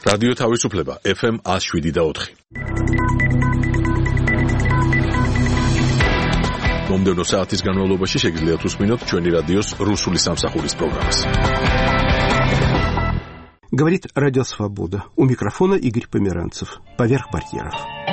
რადიო თავისუფლება FM 107.4. მომდევნო საათის განმავლობაში შეგიძლიათ უსმინოთ ჩვენი რადიოს რუსული სამსახურის პროგრამას. Говорит Радио Свобода. У микрофона Игорь Померанцев. Поверх барьеров.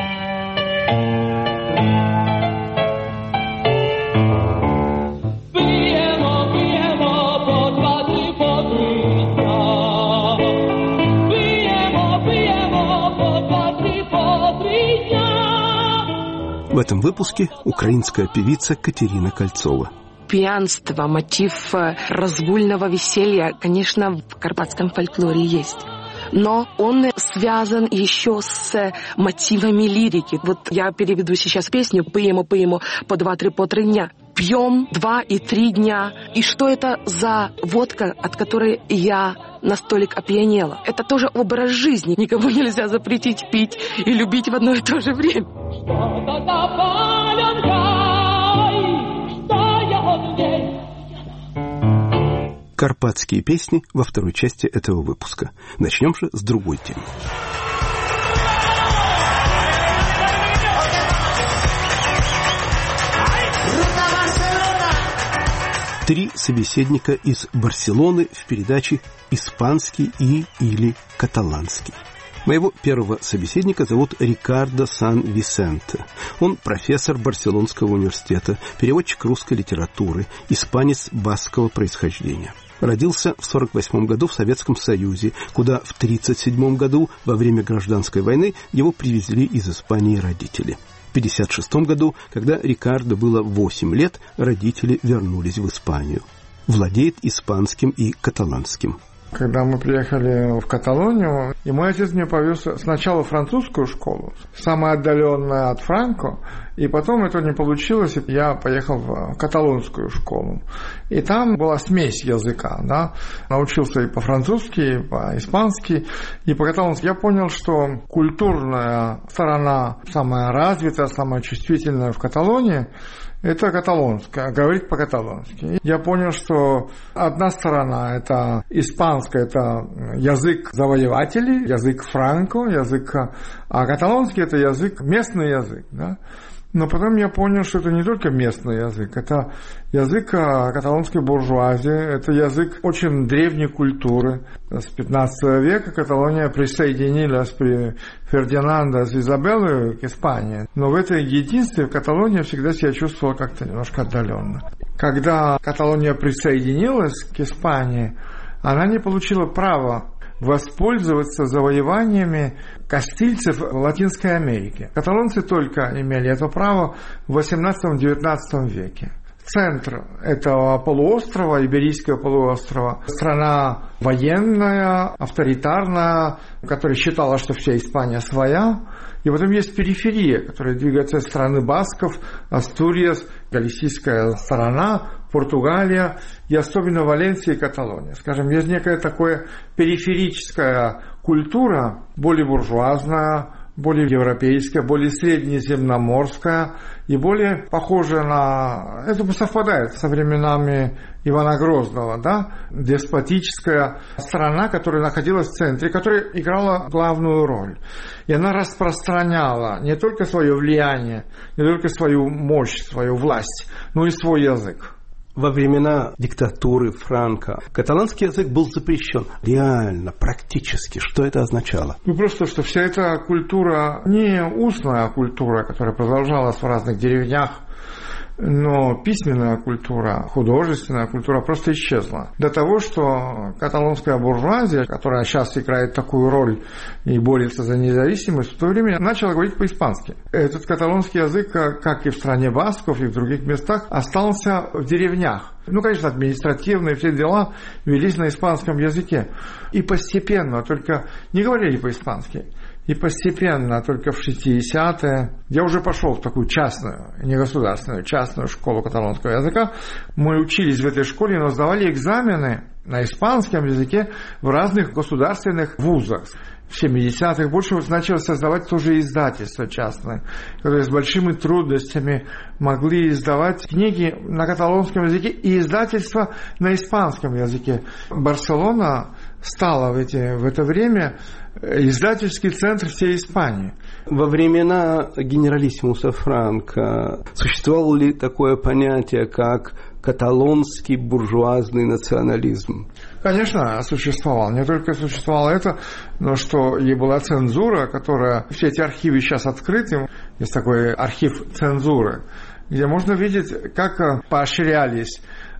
В этом выпуске украинская певица Катерина Кольцова. Пьянство, мотив разгульного веселья, конечно, в карпатском фольклоре есть. Но он связан еще с мотивами лирики. Вот я переведу сейчас песню «Пьемо, пьемо по 2-3 по 3 дня». Пьем 2 и 3 дня. И что это за водка, от которой я на столик опьянела? Это тоже образ жизни. Никому нельзя запретить пить и любить в одно и то же время. Карпатские песни во второй части этого выпуска. Начнем же с другой темы. Три собеседника из Барселоны в передаче «Испанский или каталанский». Моего первого собеседника зовут Рикардо Сан-Висенте. Он профессор Барселонского университета, переводчик русской литературы, испанец баскского происхождения. Родился в 1948 году в Советском Союзе, куда в 1937 году во время гражданской войны его привезли из Испании родители. В 1956 году, когда Рикардо было 8 лет, родители вернулись в Испанию. Владеет испанским и каталанским. Когда мы приехали в Каталонию, и мой отец меня повез сначала в французскую школу, самая отдаленная от Франко, и потом это не получилось, и я поехал в каталонскую школу. И там была смесь языка, да, научился и по-французски, и по-испански, и по-каталонски. Я понял, что культурная сторона самая развитая, самая чувствительная в Каталонии – это каталонская, говорить по-каталонски. Я понял, что одна сторона – это испанская, это язык завоевателей, язык франко, а каталонский – это язык, местный язык, да. Но потом я понял, что это не только местный язык, это язык каталонской буржуазии, это язык очень древней культуры. С 15 века Каталония присоединилась при Фердинанде с Изабеллой к Испании. Но в этой единстве Каталония всегда себя чувствовала как-то немножко отдаленно. Когда Каталония присоединилась к Испании, она не получила права воспользоваться завоеваниями кастильцев в Латинской Америке. Каталонцы только имели это право в XVIII-XIX веке. Центр этого полуострова, Иберийского полуострова, страна военная, авторитарная, которая считала, что вся Испания своя. И потом есть периферия, которая двигается из страны басков, Астурияс, галисийская сторона, Португалия и особенно Валенсия и Каталония. Скажем, есть некая такая периферическая культура, более буржуазная, более европейская, более среднеземноморская и более похожая на... Это совпадает со временами Ивана Грозного, да? Деспотическая страна, которая находилась в центре, которая играла главную роль. И она распространяла не только свое влияние, не только свою мощь, свою власть, но и свой язык. Во времена диктатуры Франко каталанский язык был запрещен. Реально, практически. Что это означало? Просто, что вся эта культура, не устная культура, которая продолжалась в разных деревнях, но письменная культура, художественная культура просто исчезла. До того, что каталонская буржуазия, которая сейчас играет такую роль и борется за независимость, в то время начала говорить по-испански. Этот каталонский язык, как и в стране басков, и в других местах, остался в деревнях. Конечно, административные все дела велись на испанском языке. И постепенно, только не говорили по-испански. И постепенно, только в 60-е, я уже пошел в такую частную, не государственную, частную школу каталонского языка. Мы учились в этой школе, но сдавали экзамены на испанском языке в разных государственных вузах. В 70-х больше начали создавать тоже издательства частные, которые с большими трудностями могли издавать книги на каталонском языке и издательства на испанском языке. Барселона стала в это время издательский центр всей Испании. Во времена генералиссимуса Франко существовало ли такое понятие, как каталонский буржуазный национализм? Конечно, существовал. Не только существовало это, но что и была цензура, которая... Все эти архивы сейчас открыты. Есть такой архив цензуры, где можно видеть, как поощрялись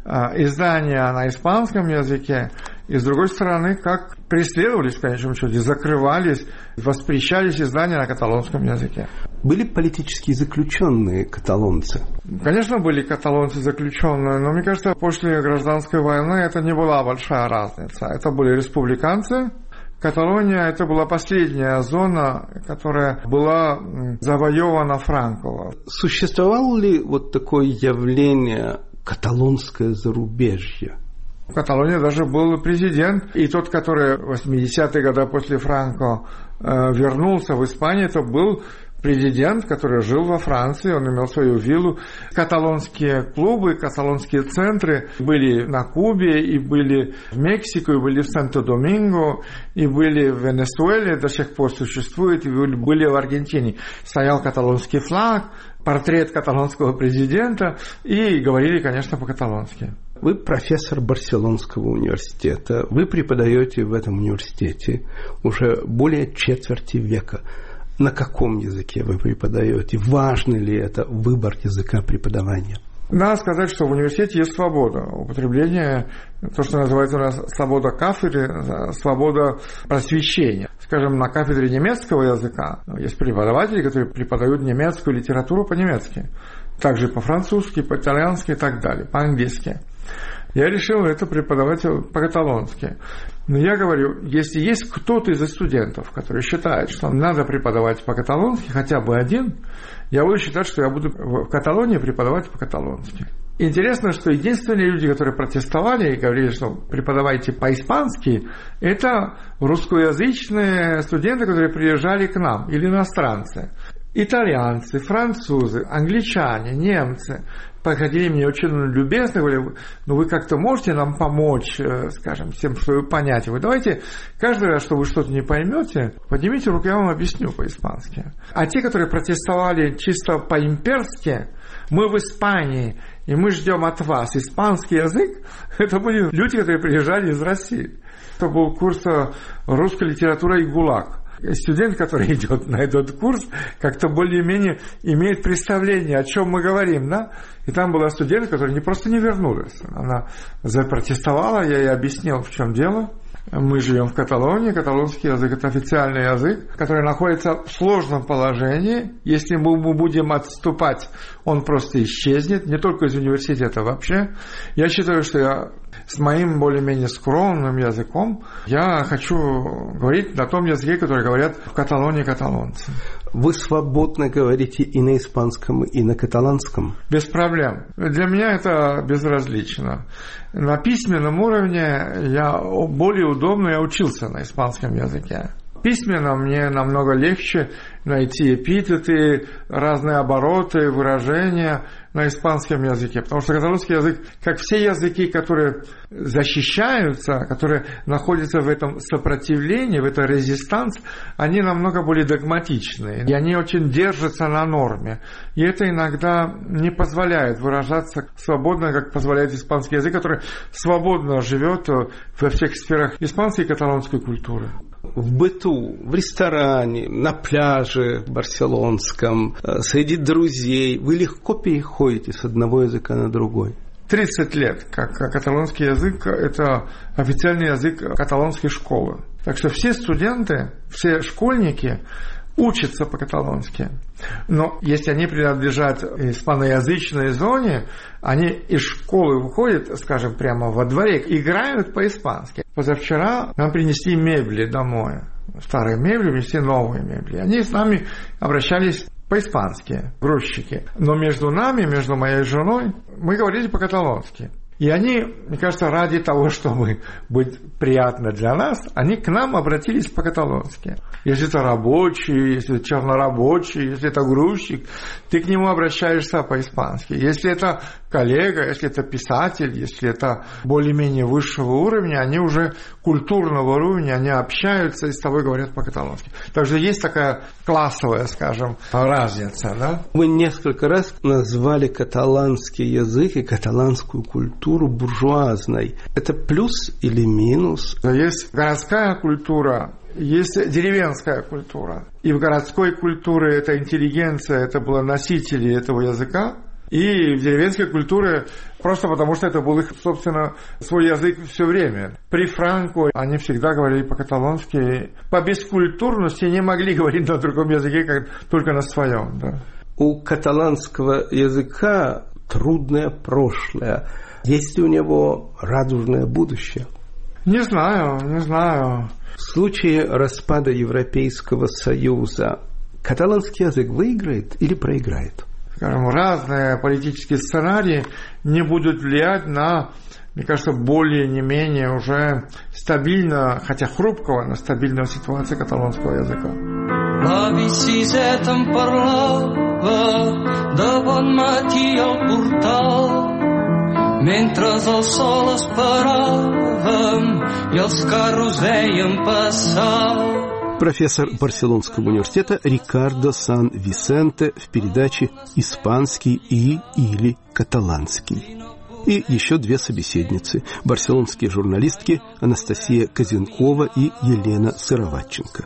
издания на испанском языке, и, с другой стороны, как преследовались, в конечном счете, закрывались, воспрещались издания на каталонском языке. Были политические заключенные каталонцы? Конечно, были каталонцы заключенные, но, мне кажется, после гражданской войны это не была большая разница. Это были республиканцы. Каталония – это была последняя зона, которая была завоевана Франко. Существовало ли вот такое явление каталонское зарубежье? В Каталонии даже был президент, и тот, который в 80-е годы после Франко вернулся в Испанию, это был президент, который жил во Франции, он имел свою виллу. Каталонские клубы, каталонские центры были на Кубе, и были в Мексике, и были в Санто-Доминго, и были в Венесуэле, до сих пор существует, и были в Аргентине. Стоял каталонский флаг, портрет каталонского президента, и говорили, конечно, по-каталонски. Вы профессор Барселонского университета, вы преподаете в этом университете уже более четверти века. На каком языке вы преподаете? Важно ли это выбор языка преподавания? Надо сказать, что в университете есть свобода употребления, то, что называется у нас свобода кафедры, свобода просвещения. Скажем, на кафедре немецкого языка есть преподаватели, которые преподают немецкую литературу по-немецки, также по-французски, по-итальянски и так далее, по-английски. Я решил это преподавать по-каталонски. Но я говорю, если есть кто-то из студентов, который считает, что надо преподавать по-каталонски, хотя бы один, я буду считать, что я буду в Каталонии преподавать по-каталонски. Интересно, что единственные люди, которые протестовали и говорили, что преподавайте по-испански, это русскоязычные студенты, которые приезжали к нам, или иностранцы. Итальянцы, французы, англичане, немцы подходили мне очень любезно, говорили, ну вы как-то можете нам помочь, скажем, всем, что понять. Вы давайте каждый раз, что вы что-то не поймете, поднимите руку, я вам объясню по-испански. А те, которые протестовали чисто по-имперски, мы в Испании, и мы ждем от вас испанский язык, это были люди, которые приезжали из России. Это был курс русской литературы и ГУЛАГ. Студент, который идет на этот курс, как-то более-менее имеет представление, о чем мы говорим, да? И там была студентка, которая просто не вернулась. Она запротестовала, я ей объяснил, в чем дело. Мы живем в Каталонии, каталонский язык – это официальный язык, который находится в сложном положении. Если мы будем отступать, он просто исчезнет, не только из университета вообще. Я считаю, что я с моим более-менее скромным языком, я хочу говорить на том языке, который говорят в Каталонии каталонцы. Вы свободно говорите и на испанском, и на каталанском? Без проблем. Для меня это безразлично. На письменном уровне я более удобно, я учился на испанском языке. Письменно мне намного легче найти эпитеты, разные обороты, выражения на испанском языке. Потому что каталонский язык, как все языки, которые защищаются, которые находятся в этом сопротивлении, в этом резистанс, они намного более догматичные. И они очень держатся на норме. И это иногда не позволяет выражаться свободно, как позволяет испанский язык, который свободно живет во всех сферах испанской и каталонской культуры. В быту, в ресторане, на пляже барселонском, среди друзей вы легко переходите с одного языка на другой? 30 лет, как каталонский язык, это официальный язык каталонской школы. Так что все студенты, все школьники учатся по-каталонски. Но если они принадлежат испаноязычной зоне, они из школы выходят, скажем, прямо во дворе, играют по-испански. Позавчера нам принесли мебели домой. Старые мебели, принесли новые мебели. Они с нами обращались по-испански, грузчики. Но между нами, между моей женой, мы говорили по-каталонски. И они, мне кажется, ради того, чтобы быть приятно для нас, они к нам обратились по-каталонски. Если это рабочий, если это чернорабочий, если это грузчик, ты к нему обращаешься по-испански. Если это коллега, если это писатель, если это более-менее высшего уровня, они уже культурного уровня, они общаются и с тобой говорят по-каталонски. Так что есть такая классовая, скажем, разница, да? Вы несколько раз назвали каталанский язык и каталанскую культуру буржуазной. Это плюс или минус? Есть городская культура, есть деревенская культура. И в городской культуре это интеллигенция, это были носители этого языка. И в деревенской культуре просто потому, что это был их, собственно, свой язык все время. При Франко они всегда говорили по-каталонски. По бескультурности не могли говорить на другом языке, как только на своем. Да. У каталанского языка трудное прошлое. Есть ли у него радужное будущее? Не знаю. В случае распада Европейского Союза каталанский язык выиграет или проиграет? Скажем, разные политические сценарии не будут влиять на, мне кажется, более не менее уже стабильно, хотя хрупкого, но стабильную ситуацию каталонского языка. Mentre el sol esperàvem i els carros veiem passar. Профессор Барселонского университета Рикардо Сан-Висенте в передаче «Испанский и или каталанский». И еще две собеседницы – барселонские журналистки Анастасия Козенкова и Елена Сыроватченко.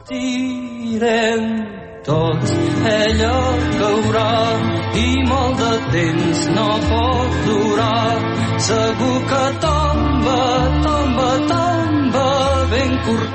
Tots ella caurà i molt de temps no pot durar. Segur que tomba ben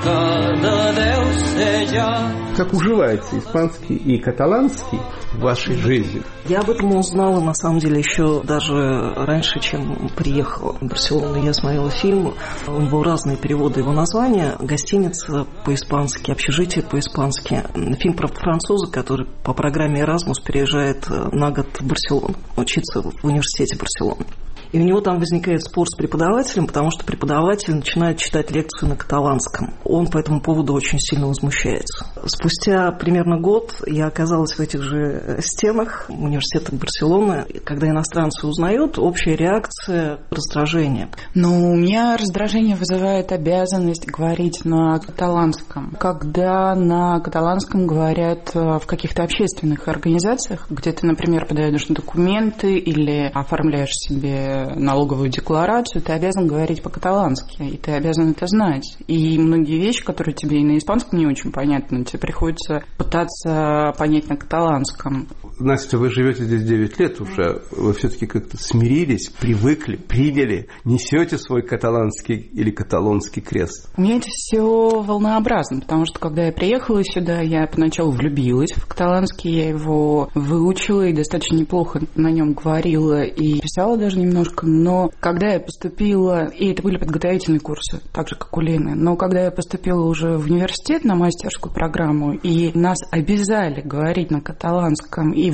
corcada deu ser ja. Как уживается испанский и каталанский в вашей жизни? Я об этом узнала, на самом деле, еще даже раньше, чем приехала в Барселону. Я смотрела фильм, у него разные переводы его названия. Гостиница по-испански, общежитие по-испански. Фильм про француза, который по программе Erasmus переезжает на год в Барселону, учиться в университете Барселоны. И у него там возникает спор с преподавателем, потому что преподаватель начинает читать лекцию на каталанском. Он по этому поводу очень сильно возмущается. Спустя примерно год я оказалась в этих же стенах университета Барселоны. Когда иностранцы узнают, общая реакция – раздражение. Но у меня раздражение вызывает обязанность говорить на каталанском. Когда на каталанском говорят в каких-то общественных организациях, где ты, например, подаешь документы или оформляешь себе налоговую декларацию, ты обязан говорить по-каталански, и ты обязан это знать. И многие вещи, которые тебе и на испанском не очень понятны, тебе приходится пытаться понять на каталанском. Настя, вы живете здесь 9 лет уже, вы все-таки как-то смирились, привыкли, приняли, несете свой каталанский или каталонский крест? У меня это все волнообразно, потому что когда я приехала сюда, я поначалу влюбилась в каталанский, я его выучила и достаточно неплохо на нем говорила и писала даже немножко. Но когда я поступила, и это были подготовительные курсы, так же, как у Лены, но когда я поступила уже в университет на мастерскую программу, и нас обязали говорить на каталанском, и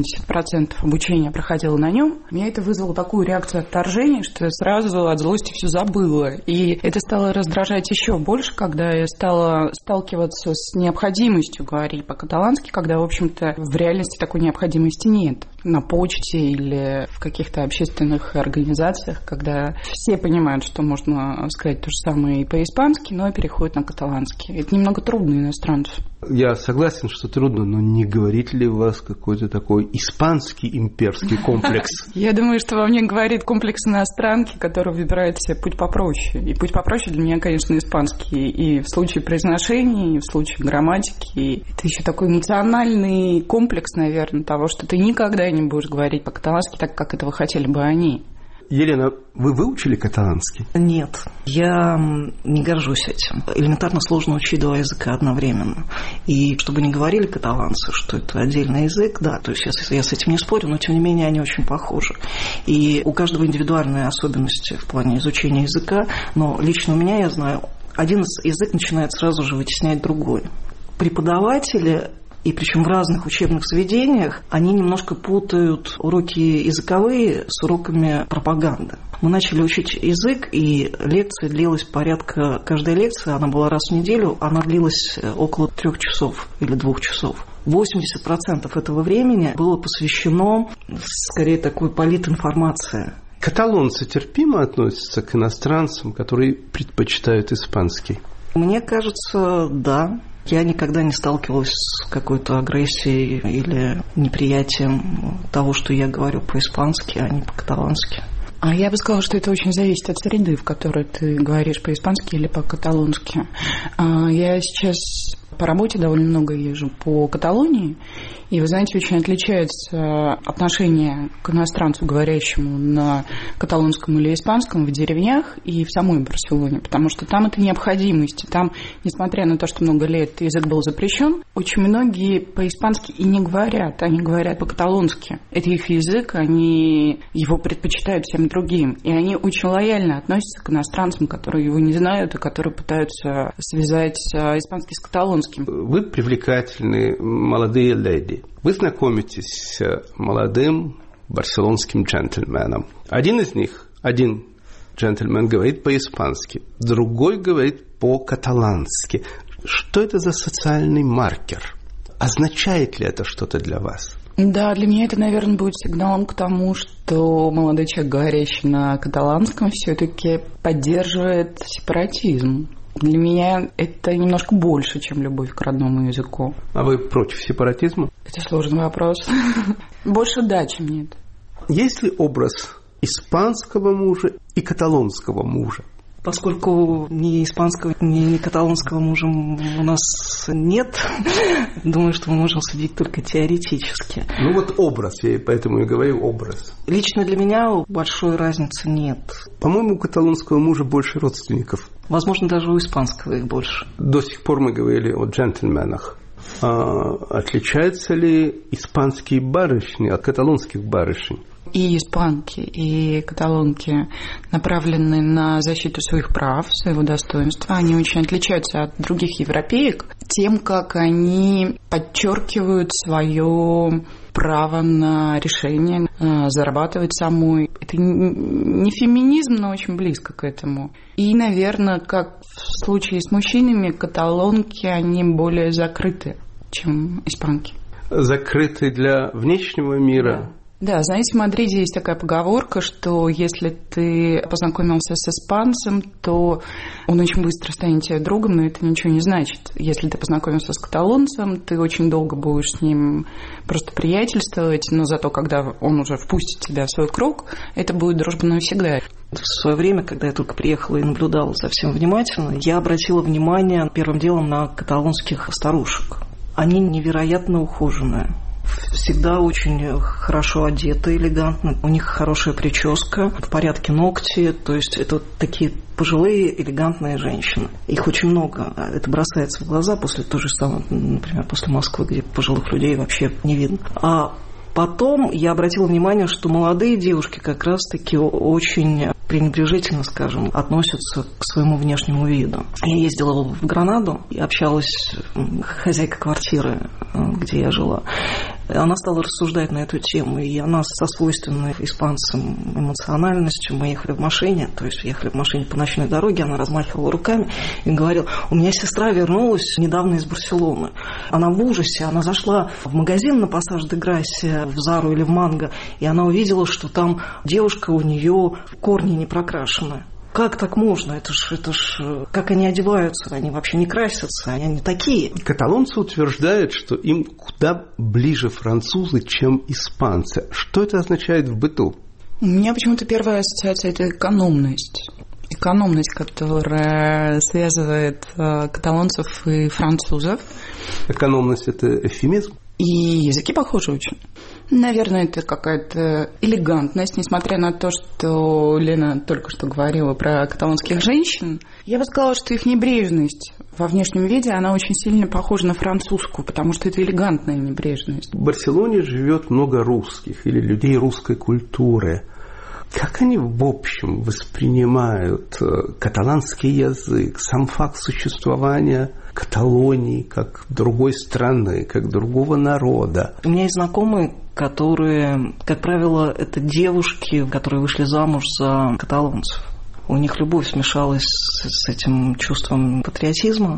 80% обучения проходило на нем, меня это вызвало такую реакцию отторжения, что я сразу от злости все забыла. И это стало раздражать еще больше, когда я стала сталкиваться с необходимостью говорить по-каталански, когда, в общем-то, в реальности такой необходимости нет. На почте или в каких-то общественных организациях, когда все понимают, что можно сказать то же самое и по-испански, но переходят на каталанский. Это немного трудно иностранцу. Я согласен, что трудно, но не говорит ли у вас какой-то такой испанский имперский комплекс? Я думаю, что во мне говорит комплекс иностранки, который выбирает себе путь попроще. И путь попроще для меня, конечно, испанский. И в случае произношения, и в случае грамматики. Это еще такой эмоциональный комплекс, наверное, того, что ты никогда не будешь говорить по-каталански так, как этого хотели бы они. Елена, вы выучили каталанский? Нет, я не горжусь этим. Элементарно сложно учить два языка одновременно. И чтобы не говорили каталанцы, что это отдельный язык, да, то есть я с этим не спорю, но тем не менее они очень похожи. И у каждого индивидуальные особенности в плане изучения языка, но лично у меня, я знаю, один язык начинает сразу же вытеснять другой. Преподаватели И причем в разных учебных заведениях они немножко путают уроки языковые с уроками пропаганды. Мы начали учить язык, и лекция длилась порядка... Каждая лекция, она была раз в неделю, она длилась около 3 часов или 2 часов. 80% этого времени было посвящено, скорее, такой политинформации. Каталонцы терпимо относятся к иностранцам, которые предпочитают испанский? Мне кажется, да. Я никогда не сталкивалась с какой-то агрессией или неприятием того, что я говорю по-испански, а не по-каталонски. А я бы сказала, что это очень зависит от среды, в которой ты говоришь по-испански или по-каталонски. Я сейчас по работе довольно много езжу по Каталонии, и, вы знаете, очень отличается отношение к иностранцу, говорящему на каталонском или испанском в деревнях и в самой Барселоне, потому что там это необходимость. Там, несмотря на то, что много лет язык был запрещен, очень многие по-испански и не говорят, они говорят по-каталонски. Это их язык, они его предпочитают всем другим, и они очень лояльно относятся к иностранцам, которые его не знают и которые пытаются связать испанский с каталонским. Вы привлекательные молодые леди. Вы знакомитесь с молодым барселонским джентльменом. Один джентльмен говорит по-испански, другой говорит по-каталански. Что это за социальный маркер? Означает ли это что-то для вас? Да, для меня это, наверное, будет сигналом к тому, что молодой человек, говорящий на каталанском, все-таки поддерживает сепаратизм. Для меня это немножко больше, чем любовь к родному языку. А вы против сепаратизма? Это сложный вопрос. Больше да, чем нет. Есть ли образ испанского мужа и каталонского мужа? Поскольку ни испанского, ни каталонского мужа у нас нет, думаю, что мы можем судить только теоретически. Ну вот образ, я поэтому и говорю образ. Лично для меня большой разницы нет. По-моему, у каталонского мужа больше родственников. Возможно, даже у испанского их больше. До сих пор мы говорили о джентльменах. Отличаются ли испанские барышни от каталонских барышень? И испанки, и каталонки направлены на защиту своих прав, своего достоинства. Они очень отличаются от других европеек тем, как они подчеркивают свое право на решение, зарабатывать самой. Это не феминизм, но очень близко к этому. И, наверное, как в случае с мужчинами, каталонки, они более закрыты, чем испанки. Закрыты для внешнего мира? Да, знаете, в Мадриде есть такая поговорка, что если ты познакомился с испанцем, то он очень быстро станет тебе другом, но это ничего не значит. Если ты познакомился с каталонцем, ты очень долго будешь с ним просто приятельствовать, но зато когда он уже впустит тебя в свой круг, это будет дружба навсегда. В свое время, когда я только приехала и наблюдала за всем внимательно, я обратила внимание первым делом на каталонских старушек. Они невероятно ухоженные. Всегда очень хорошо одеты, элегантно. У них хорошая прическа, в порядке ногти. То есть это вот такие пожилые, элегантные женщины. Их очень много. Это бросается в глаза после той же самой, например, после Москвы, где пожилых людей вообще не видно. А потом я обратила внимание, что молодые девушки как раз-таки очень пренебрежительно, скажем, относятся к своему внешнему виду. Я ездила в Гранаду и общалась с хозяйкой квартиры, где я жила. Она стала рассуждать на эту тему, и она со свойственной испанцам эмоциональностью. Мы ехали в машине, то есть ехали в машине по ночной дороге, она размахивала руками и говорила: у меня сестра вернулась недавно из Барселоны. Она в ужасе, она зашла в магазин на Пассаж де Грасия, в Зару или в Манго, и она увидела, что там девушка, у нее корни не прокрашены. Как так можно? Это ж, как они одеваются? Они вообще не красятся, они не такие. Каталонцы утверждают, что им куда ближе французы, чем испанцы. Что это означает в быту? У меня почему-то первая ассоциация – это экономность. Экономность, которая связывает каталонцев и французов. Экономность – это эвфемизм? И языки похожи очень. Наверное, это какая-то элегантность, несмотря на то, что Лена только что говорила про каталонских женщин. Я бы сказала, что их небрежность во внешнем виде, она очень сильно похожа на французскую, потому что это элегантная небрежность. В Барселоне живет много русских или людей русской культуры. Как они в общем воспринимают каталанский язык, сам факт существования Каталонии как другой страны, как другого народа? У меня есть знакомые, которые, как правило, это девушки, которые вышли замуж за каталонцев. У них любовь смешалась с этим чувством патриотизма,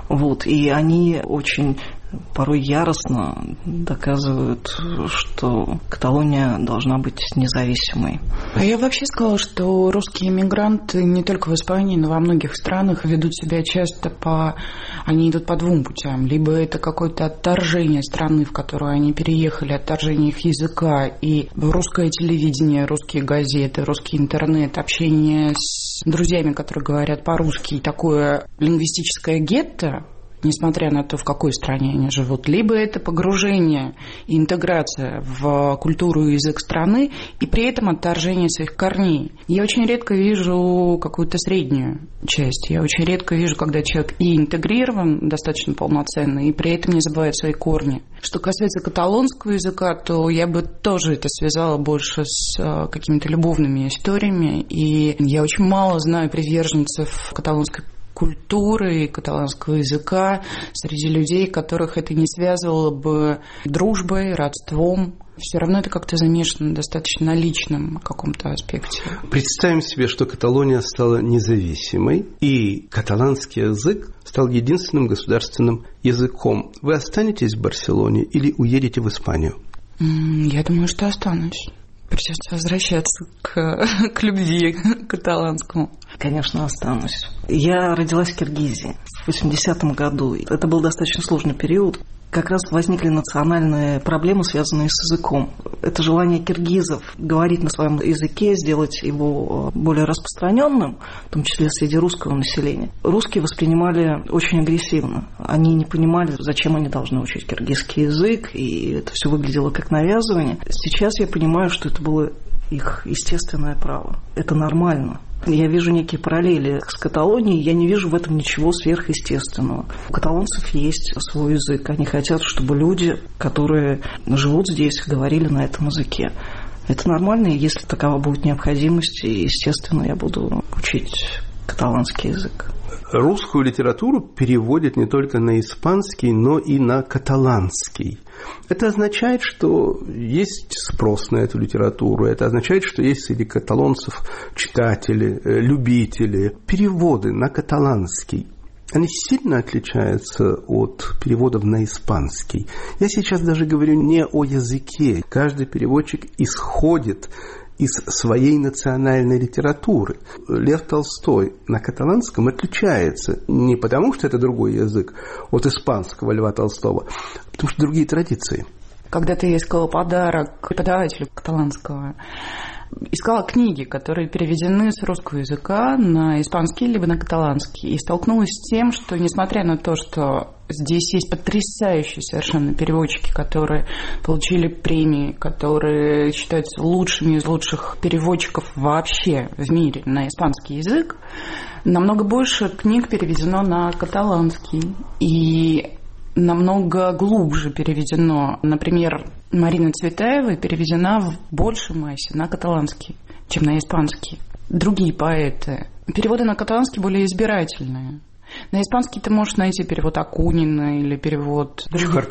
и они очень порой яростно доказывают, что Каталония должна быть независимой. А я вообще сказала, что русские эмигранты не только в Испании, но во многих странах ведут себя часто они идут по двум путям. Либо это какое-то отторжение страны, в которую они переехали, отторжение их языка, и русское телевидение, русские газеты, русский интернет, общение с друзьями, которые говорят по-русски, такое лингвистическое гетто, несмотря на то, в какой стране они живут, либо это погружение и интеграция в культуру и язык страны, и при этом отторжение своих корней. Я очень редко вижу какую-то среднюю часть. Я очень редко вижу, когда человек и интегрирован достаточно полноценно, и при этом не забывает свои корни. Что касается каталонского языка, то я бы тоже это связала больше с какими-то любовными историями, и я очень мало знаю приверженцев каталонской культуры и каталанского языка среди людей, которых это не связывало бы дружбой, родством. Все равно это как-то замешано достаточно на личном каком-то аспекте. Представим себе, что Каталония стала независимой, и каталанский язык стал единственным государственным языком. Вы останетесь в Барселоне или уедете в Испанию? Я думаю, что останусь. Придется возвращаться к любви к каталанскому. Конечно, останусь. Я родилась в Киргизии в 80-м году. Это был достаточно сложный период. Как раз возникли национальные проблемы, связанные с языком. Это желание киргизов говорить на своем языке, сделать его более распространенным, в том числе среди русского населения. Русские воспринимали очень агрессивно. Они не понимали, зачем они должны учить киргизский язык, и это все выглядело как навязывание. Сейчас я понимаю, что это было их естественное право. Это нормально. Я вижу некие параллели с Каталонией, я не вижу в этом ничего сверхъестественного. У каталонцев есть свой язык. Они хотят, чтобы люди, которые живут здесь, говорили на этом языке. Это нормально, и если такова будет необходимость, естественно, я буду учить каталанский язык. Русскую литературу переводят не только на испанский, но и на каталанский. Это означает, что есть спрос на эту литературу. Это означает, что есть среди каталонцев читатели, любители. Переводы на каталанский, они сильно отличаются от переводов на испанский. Я сейчас даже говорю не о языке. Каждый переводчик исходит из своей национальной литературы. Лев Толстой на каталанском отличается не потому, что это другой язык от испанского Льва Толстого, а потому что другие традиции. Когда-то я искала подарок преподавателю каталанского, искала книги, которые переведены с русского языка на испанский либо на каталанский, и столкнулась с тем, что, несмотря на то, что здесь есть потрясающие совершенно переводчики, которые получили премии, которые считаются лучшими из лучших переводчиков вообще в мире на испанский язык, намного больше книг переведено на каталанский. И намного глубже переведено. Например, Марина Цветаева переведена в большей массе на каталанский, чем на испанский. Другие поэты. Переводы на каталанский более избирательные. На испанский ты можешь найти перевод Акунина или перевод других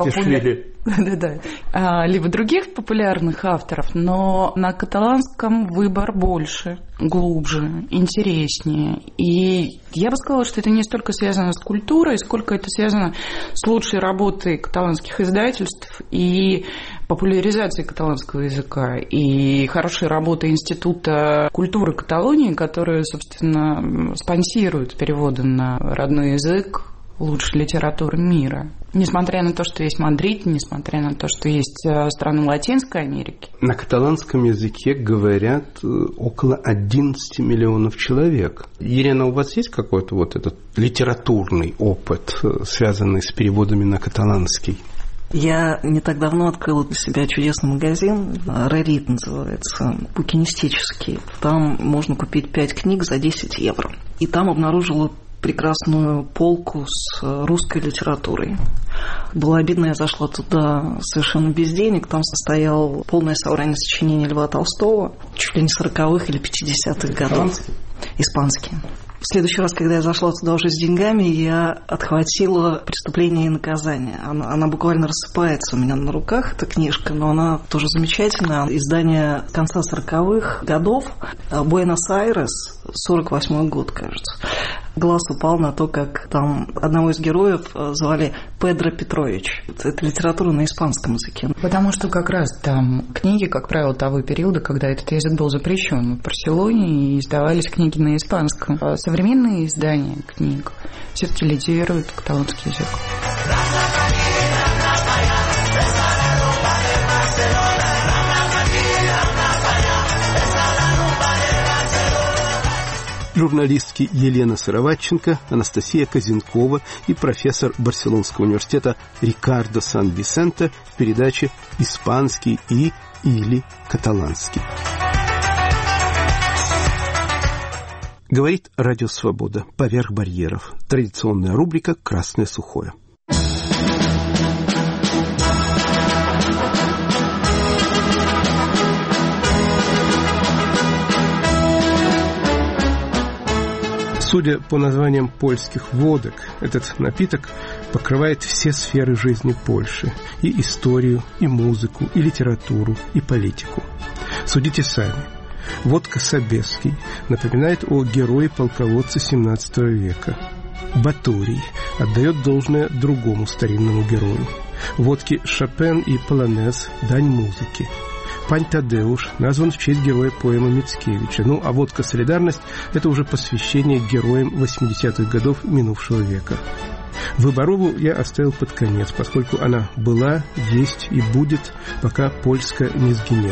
либо других популярных авторов, но на каталанском выбор больше, глубже, интереснее. И я бы сказала, что это не столько связано с культурой, сколько это связано с лучшей работой каталанских издательств и популяризацией каталанского языка, и хорошей работой Института культуры Каталонии, который, собственно, спонсирует переводы на родной язык лучшей литературы мира. Несмотря на то, что есть Мадрид, несмотря на то, что есть страны Латинской Америки. На каталанском языке говорят около 11 миллионов человек. Елена, у вас есть какой-то вот этот литературный опыт, связанный с переводами на каталанский? Я не так давно открыла для себя чудесный магазин, Рарит называется, букинистический. Там можно купить 5 книг за 10 евро. И там обнаружила прекрасную полку с русской литературой. Было обидно, я зашла туда совершенно без денег. Там состоял полное собрание сочинений Льва Толстого, чуть ли не 40-х или 50-х годов. Испанские. В следующий раз, когда я зашла туда уже с деньгами, я отхватила «Преступление и наказание». Она буквально рассыпается у меня на руках, эта книжка, но она тоже замечательная. Издание конца 40-х годов, Буэнос-Айрес, 48-й год, кажется. Глаз упал на то, как там одного из героев звали Педро Петрович. Это литература на испанском языке. Потому что как раз там книги, как правило, того периода, когда этот язык был запрещен в Барселоне, и издавались книги на испанском. А современные издания книг все-таки лидируют каталонский язык. Журналистки Елена Сыроватченко, Анастасия Козенкова и профессор Барселонского университета Рикардо Сан-Висенте в передаче «Испанский или каталанский». Говорит Радио Свобода. Поверх барьеров. Традиционная рубрика «Красное сухое». Судя по названиям польских водок, этот напиток покрывает все сферы жизни Польши. И историю, и музыку, и литературу, и политику. Судите сами. Водка Собеский напоминает о герое-полководце XVII века. Баторий отдает должное другому старинному герою. Водки Шопен и Полонез – дань музыке. Пань Тадеуш назван в честь героя поэмы Мицкевича. Ну, а водка «Солидарность» – это уже посвящение героям 80-х годов минувшего века. Выборову я оставил под конец, поскольку она была, есть и будет, пока польская не сгинела.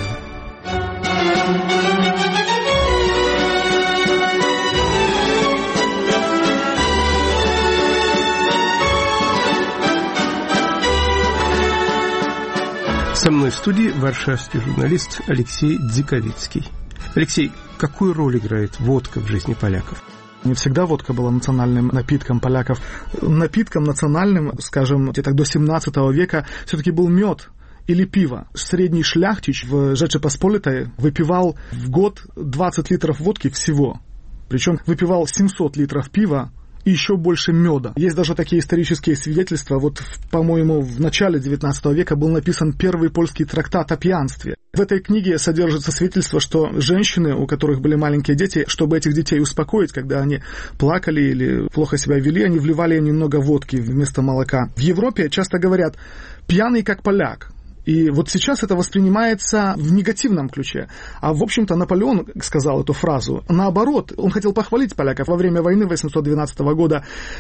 Со мной в студии варшавский журналист Алексей Дзиковицкий. Алексей, какую роль играет водка в жизни поляков? Не всегда водка была национальным напитком поляков. Напитком национальным, скажем, где-то до 17 века все-таки был мед или пиво. Средний шляхтич в Rzeczy Pospolitej выпивал в год 20 литров водки всего. Причем выпивал 700 литров пива и еще больше меда. Есть даже такие исторические свидетельства. Вот, по-моему, в начале 19 века был написан первый польский трактат о пьянстве. В этой книге содержится свидетельство, что женщины, у которых были маленькие дети, чтобы этих детей успокоить, когда они плакали или плохо себя вели, они вливали немного водки вместо молока. В Европе часто говорят «пьяный как поляк». И вот сейчас это воспринимается в негативном ключе. А, в общем-то, Наполеон сказал эту фразу. Наоборот, он хотел похвалить поляков во время войны 812 года,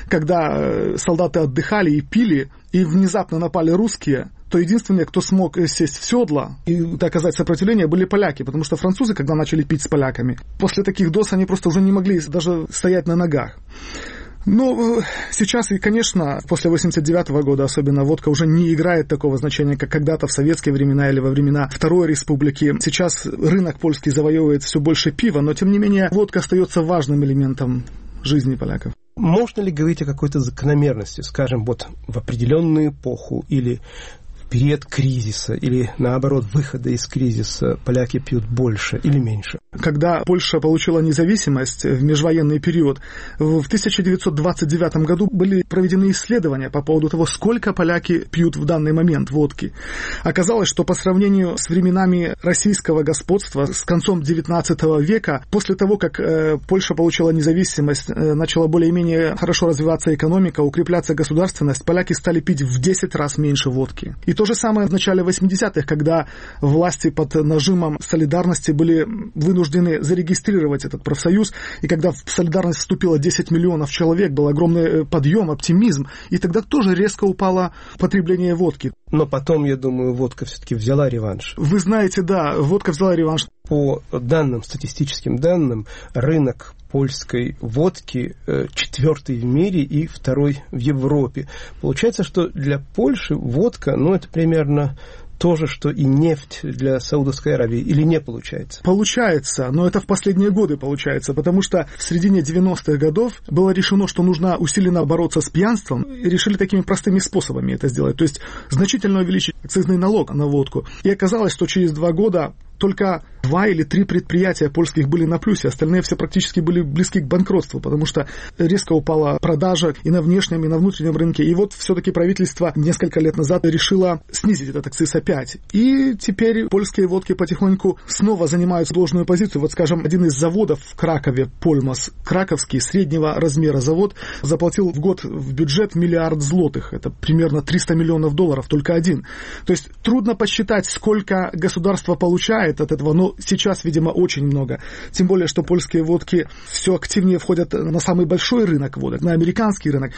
когда солдаты отдыхали и пили, и внезапно напали русские, то единственные, кто смог сесть в седло и оказать сопротивление, были поляки, потому что французы, когда начали пить с поляками, после таких доз они просто уже не могли даже стоять на ногах. Но сейчас, и, конечно, после 89 года особенно водка уже не играет такого значения, как когда-то в советские времена или во времена Второй Республики. Сейчас рынок польский завоевывает все больше пива, но, тем не менее, водка остается важным элементом жизни поляков. Можно ли говорить о какой-то закономерности, скажем, вот в определенную эпоху или в период кризиса, или, наоборот, выхода из кризиса поляки пьют больше или меньше? Когда Польша получила независимость в межвоенный период, в 1929 году были проведены исследования по поводу того, сколько поляки пьют в данный момент водки. Оказалось, что по сравнению с временами российского господства с концом XIX века, после того, как Польша получила независимость, начала более-менее хорошо развиваться экономика, укрепляться государственность, поляки стали пить в 10 раз меньше водки. И то же самое в начале 80-х, когда власти под нажимом солидарности были вынуждены зарегистрировать этот профсоюз, и когда в солидарность вступило 10 миллионов человек, был огромный подъем, оптимизм, и тогда тоже резко упало потребление водки. Но потом, я думаю, водка все-таки взяла реванш. Вы знаете, да, водка взяла реванш. По данным, статистическим данным, рынок польской водки 4-й в мире и 2-й в Европе. Получается, что для Польши водка, это примерно то же, что и нефть для Саудовской Аравии, или не получается? Получается, но это в последние годы получается, потому что в середине 90-х годов было решено, что нужно усиленно бороться с пьянством, и решили такими простыми способами это сделать, то есть значительно увеличить акцизный налог на водку. И оказалось, что через 2 года только 2 или 3 предприятия польских были на плюсе, остальные все практически были близки к банкротству, потому что резко упала продажа и на внешнем, и на внутреннем рынке. И вот все-таки правительство несколько лет назад решило снизить этот акциз опять. И теперь польские водки потихоньку снова занимают должную позицию. Вот, скажем, один из заводов в Кракове, Польмас, краковский, среднего размера завод, заплатил в год в бюджет 1 миллиард злотых. Это примерно $300 миллионов только один. То есть трудно посчитать, сколько государство получает от этого, но сейчас, видимо, очень много. Тем более, что польские водки все активнее входят на самый большой рынок водок, на американский рынок.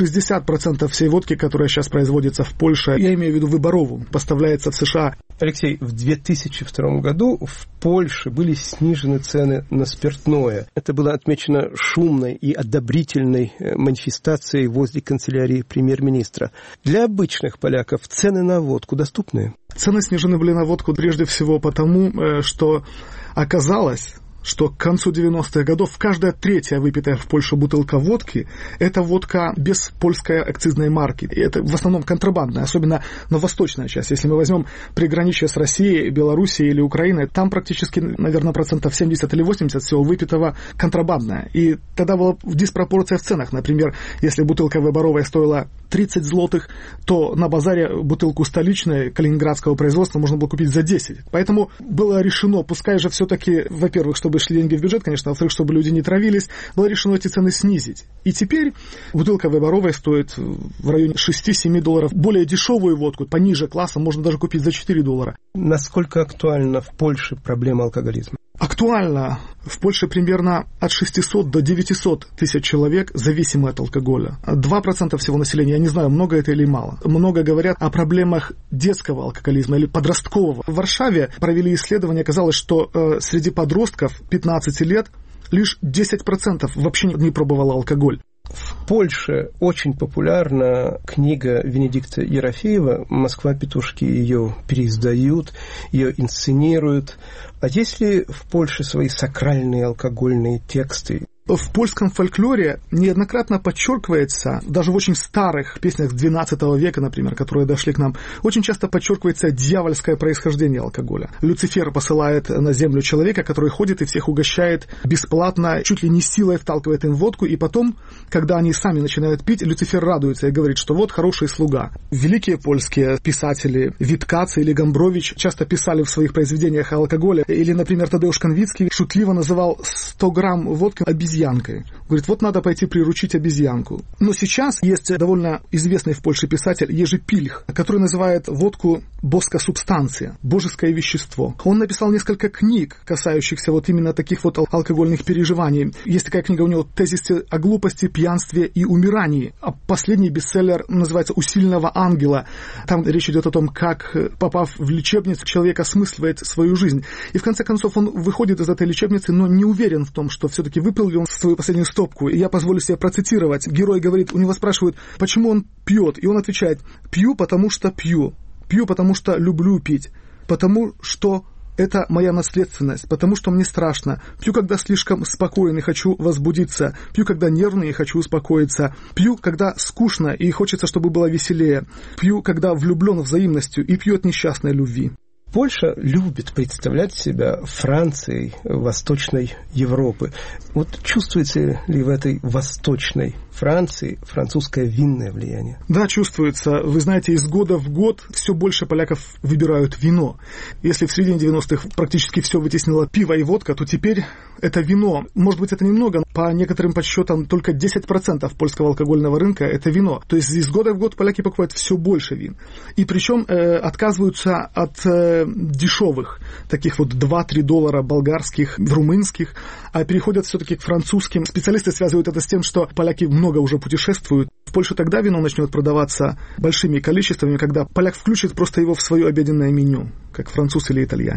60% всей водки, которая сейчас производится в Польше, я имею в виду выборову, поставляется в США. Алексей, в 2002 году в Польше были снижены цены на спиртное. Это было отмечено шумной и одобрительной манифестацией возле канцелярии премьер-министра. Для обычных поляков цены на водку доступны? Цены снижены были на водку прежде всего потому, что оказалось, что к концу 90-х годов каждая 3-я выпитая в Польше бутылка водки – это водка без польской акцизной марки. И это в основном контрабандная, особенно на восточная часть. Если мы возьмем приграничье с Россией, Белоруссией или Украиной, там практически, наверное, 70% или 80% всего выпитого контрабандная. И тогда была диспропорция в ценах. Например, если бутылка выборовая стоила 30 злотых, то на базаре бутылку столичной калининградского производства можно было купить за 10. Поэтому было решено, пускай же все-таки, во-первых, чтобы шли деньги в бюджет, конечно, а во-вторых, чтобы люди не травились, было решено эти цены снизить. И теперь бутылка выборовая стоит в районе $6-7. Более дешевую водку, пониже класса, можно даже купить за $4. Насколько актуальна в Польше проблема алкоголизма? Актуально. В Польше примерно от 600 до 900 тысяч человек зависимы от алкоголя. 2% всего населения, я не знаю, много это или мало. Много говорят о проблемах детского алкоголизма или подросткового. В Варшаве провели исследование, оказалось, что среди подростков 15 лет лишь 10% вообще не пробовало алкоголь. В Польше очень популярна книга Венедикта Ерофеева «Москва-петушки». Ее переиздают, ее инсценируют. А есть ли в Польше свои сакральные алкогольные тексты? В польском фольклоре неоднократно подчеркивается, даже в очень старых песнях XII века, например, которые дошли к нам, очень часто подчеркивается дьявольское происхождение алкоголя. Люцифер посылает на землю человека, который ходит и всех угощает бесплатно, чуть ли не силой вталкивает им водку, и потом, когда они сами начинают пить, Люцифер радуется и говорит, что вот хороший слуга. Великие польские писатели Виткац или Гамбрович часто писали в своих произведениях о алкоголе, или, например, Тадеуш Конвицкий шутливо называл 100 грамм водки обезьянкой. Говорит, вот надо пойти приручить обезьянку. Но сейчас есть довольно известный в Польше писатель Ежи Пильх, который называет водку «боска субстанция», божеское вещество. Он написал несколько книг, касающихся вот именно таких вот алкогольных переживаний. Есть такая книга у него «Тезисы о глупости, пьянстве и умирании». А последний бестселлер называется «У сильного ангела». Там речь идет о том, как, попав в лечебницу, человек осмысливает свою жизнь. И в конце концов он выходит из этой лечебницы, но не уверен в том, что все-таки выпил ли он свою последнюю стопку. И я позволю себе процитировать. Герой говорит, у него спрашивают, почему он пьет. И он отвечает, пью, потому что пью. Пью, потому что люблю пить. Потому что это моя наследственность. Потому что мне страшно. Пью, когда слишком спокоен и хочу возбудиться. Пью, когда нервный и хочу успокоиться. Пью, когда скучно и хочется, чтобы было веселее. Пью, когда влюблен взаимностью и пью от несчастной любви. Польша любит представлять себя Францией Восточной Европы. Вот чувствуете ли в этой Восточной Франции французское винное влияние? Да, чувствуется. Вы знаете, из года в год все больше поляков выбирают вино. Если в середине 90-х практически все вытеснило пиво и водка, то теперь это вино. Может быть, это немного. По некоторым подсчетам, только 10% польского алкогольного рынка – это вино. То есть из года в год поляки покупают все больше вин. И причем отказываются от дешевых, таких вот $2-3 болгарских, румынских, а переходят все-таки к французским. Специалисты связывают это с тем, что поляки много уже путешествуют. В Польше тогда вино начнет продаваться большими количествами, когда поляк включит просто его в свое обеденное меню, как француз или итальянец.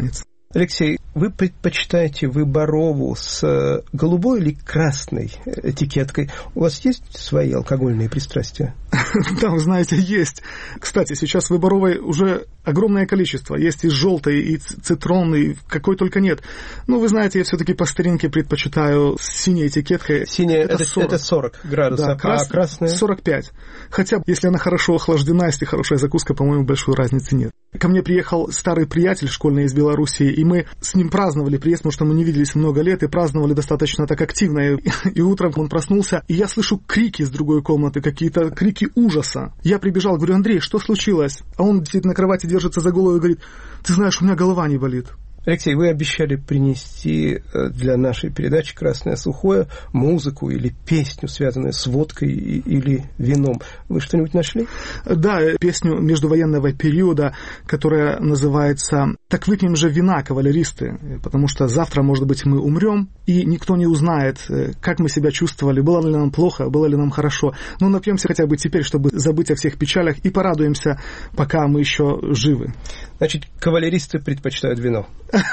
Алексей, вы предпочитаете выборову с голубой или красной этикеткой? У вас есть свои алкогольные пристрастия? Да, вы знаете, есть. Кстати, сейчас выборовой уже огромное количество. Есть и желтой, и цитронной, какой только нет. Но вы знаете, я все-таки по старинке предпочитаю с синей этикеткой. Синяя это 40 градусов, да, а красная? 45. Хотя, если она хорошо охлаждена, если хорошая закуска, по-моему, большой разницы нет. Ко мне приехал старый приятель школьный из Белоруссии, и мы с ним праздновали приезд, потому что мы не виделись много лет, и праздновали достаточно так активно. И утром он проснулся, и я слышу крики из другой комнаты, какие-то крики ужаса. Я прибежал, говорю: Андрей, что случилось? А он сидит на кровати, держится за голову и говорит: ты знаешь, у меня голова не болит. Алексей, вы обещали принести для нашей передачи «Красное сухое» музыку или песню, связанную с водкой или вином. Вы что-нибудь нашли? Да, песню междувоенного периода, которая называется «Так выпьем же вина, кавалеристы», потому что завтра, может быть, мы умрем, и никто не узнает, как мы себя чувствовали, было ли нам плохо, было ли нам хорошо. Но напьемся хотя бы теперь, чтобы забыть о всех печалях, и порадуемся, пока мы еще живы. Значит, кавалеристы предпочитают вино.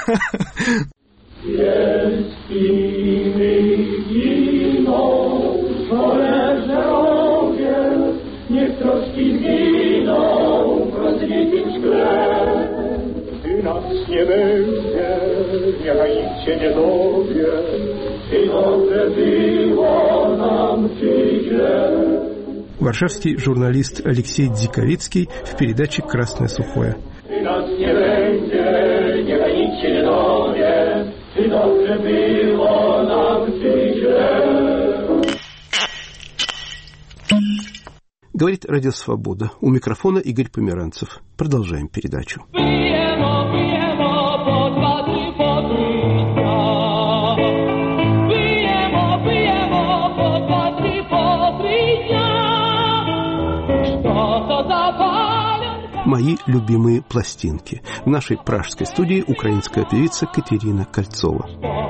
Jest wino, chore zdrowie, niech troski zginą, rozniecić szkle. Gdy nas nie będzie, niechaj nikt się nie dowie, czy dobrze było nam, czy źle. Варшавский журналист Алексей Диковицкий в передаче «Красное сухое». Gdy nas nie będzie, niechaj nikt się nie dowie, czy dobrze było nam, czy źle. Говорит Радио Свобода. У микрофона Игорь Померанцев. Продолжаем передачу. Мои любимые пластинки. В нашей пражской студии украинская певица Катерина Кольцова.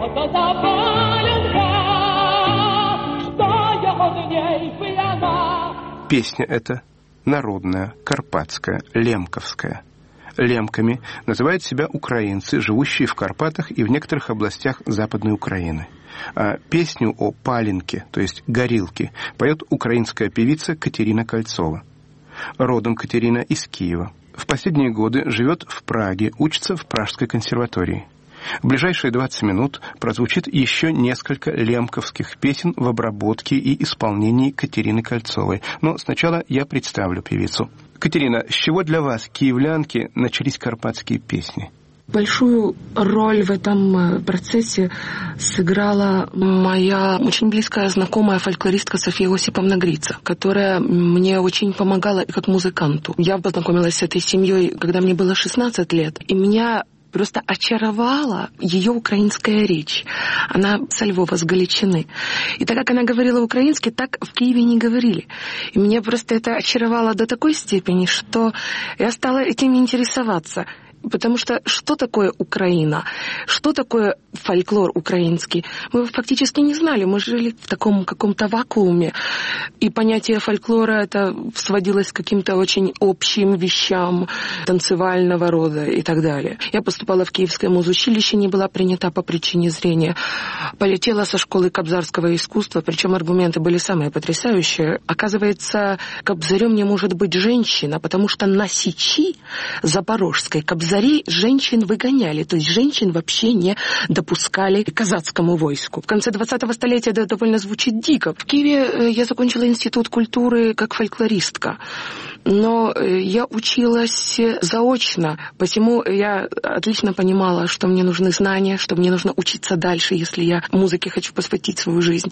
Песня эта народная, карпатская, лемковская. Лемками называют себя украинцы, живущие в Карпатах и в некоторых областях Западной Украины. А песню о паленке, то есть горилке, поет украинская певица Катерина Кольцова. Родом Катерина из Киева. В последние годы живет в Праге, учится в Пражской консерватории. В ближайшие 20 минут прозвучит еще несколько лемковских песен в обработке и исполнении Катерины Кольцовой. Но сначала я представлю певицу. Катерина, с чего для вас, киевлянки, начались карпатские песни? Большую роль в этом процессе сыграла моя очень близкая знакомая фольклористка София Осиповна Грица, которая мне очень помогала как музыканту. Я познакомилась с этой семьей, когда мне было 16 лет, и меня просто очаровала ее украинская речь. Она со Львова, с Галичины. И так как она говорила украински, так в Киеве не говорили. И меня просто это очаровало до такой степени, что я стала этим интересоваться. Потому что что такое Украина? Что такое фольклор украинский? Мы фактически не знали. Мы жили в таком каком-то вакууме. И понятие фольклора это сводилось к каким-то очень общим вещам танцевального рода и так далее. Я поступала в Киевское музучилище, не была принята по причине зрения. Полетела со школы кобзарского искусства, причем аргументы были самые потрясающие. Оказывается, кобзарем не может быть женщина, потому что на Сечи Запорожской кобзарей женщин выгоняли, то есть женщин вообще не допускали к казацкому войску. В конце 20-го столетия это довольно звучит дико. В Киеве я закончила институт культуры как фольклористка, но я училась заочно, посему я отлично понимала, что мне нужны знания, что мне нужно учиться дальше, если я музыке хочу посвятить свою жизнь.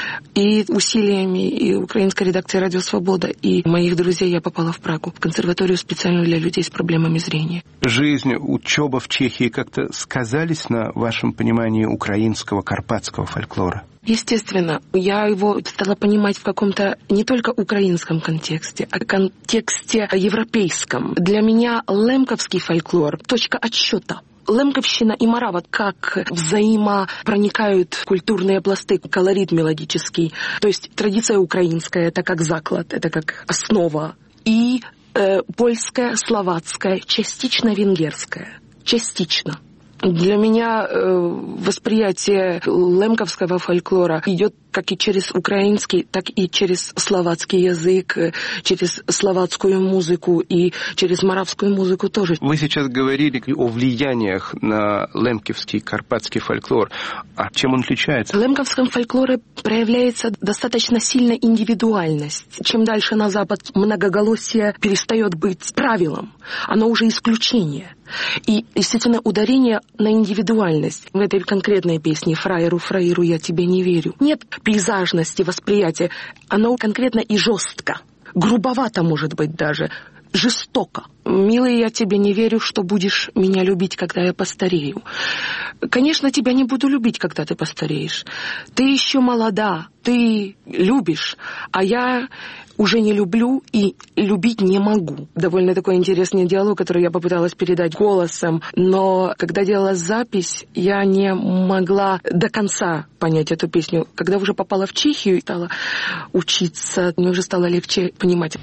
И усилиями и украинской редакции «Радио Свобода», и моих друзей я попала в Прагу, в консерваторию специальную для людей с проблемами зрения. Жизнь, учеба в Чехии как-то сказались на вашем понимании украинского, карпатского фольклора? Естественно, я его стала понимать в каком-то не только украинском контексте, а контексте европейском. Для меня лемковский фольклор — точка отсчета. Лемковщина и Морава как взаимопроникают культурные пласты, колорит мелодический. То есть традиция украинская — это как заклад, это как основа. И польская, словацкая, частично венгерская. Частично. Для меня восприятие лемковского фольклора идет как и через украинский, так и через словацкий язык, через словацкую музыку и через моравскую музыку тоже. Вы сейчас говорили о влияниях на лемківський, карпатский фольклор. А чем он отличается? В лемковском фольклоре проявляется достаточно сильная индивидуальность. Чем дальше на запад, многоголосие перестает быть правилом. Оно уже исключение. И, естественно, ударение на индивидуальность. В этой конкретной песне «Фраеру, фраеру, я тебе не верю» нет пейзажности восприятия. Оно конкретно и жестко. Грубовато, может быть, даже. Жестоко. «Милый, я тебе не верю, что будешь меня любить, когда я постарею». Конечно, тебя не буду любить, когда ты постареешь. Ты еще молода, ты любишь, а я уже не люблю и любить не могу. Довольно такой интересный диалог, который я попыталась передать голосом, но когда делала запись, я не могла до конца понять эту песню. Когда уже попала в Чехию и стала учиться, мне уже стало легче понимать.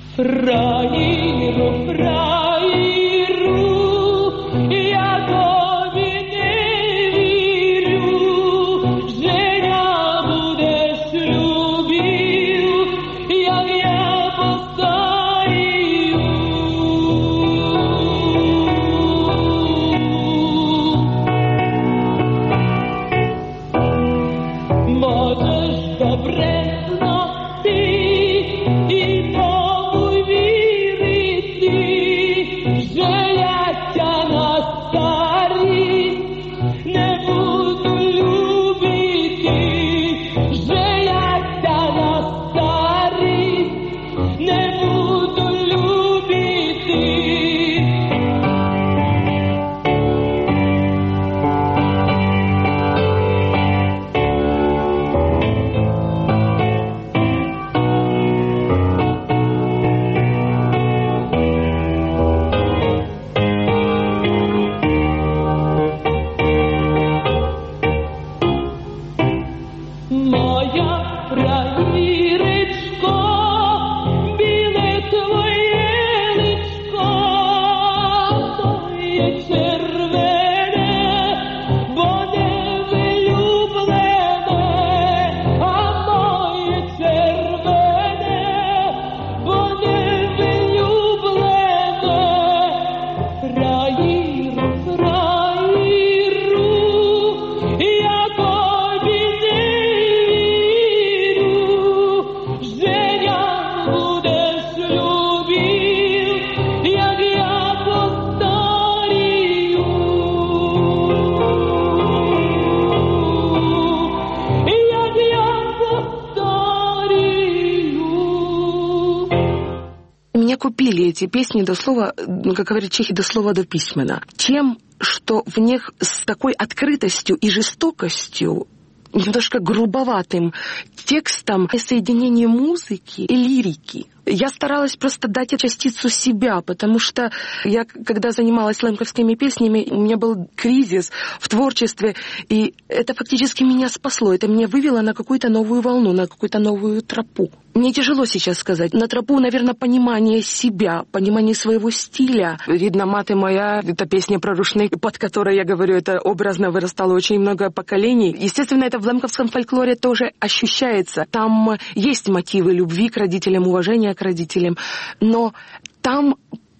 Купили эти песни до слова, как говорят чехи, до слова до письмена. Тем, что в них с такой открытостью и жестокостью, немножко грубоватым текстом и соединением музыки и лирики. Я старалась просто дать частицу себя, потому что я, когда занималась лемковскими песнями, у меня был кризис в творчестве, и это фактически меня спасло. Это меня вывело на какую-то новую волну, на какую-то новую тропу. Мне тяжело сейчас сказать. На тропу, наверное, понимание себя, понимание своего стиля. «Рідна мати моя» — это песня про рушник, под которой, я говорю, это образно вырастало очень много поколений. Естественно, это в лемковском фольклоре тоже ощущается. Там есть мотивы любви к родителям, уважения к родителям, но там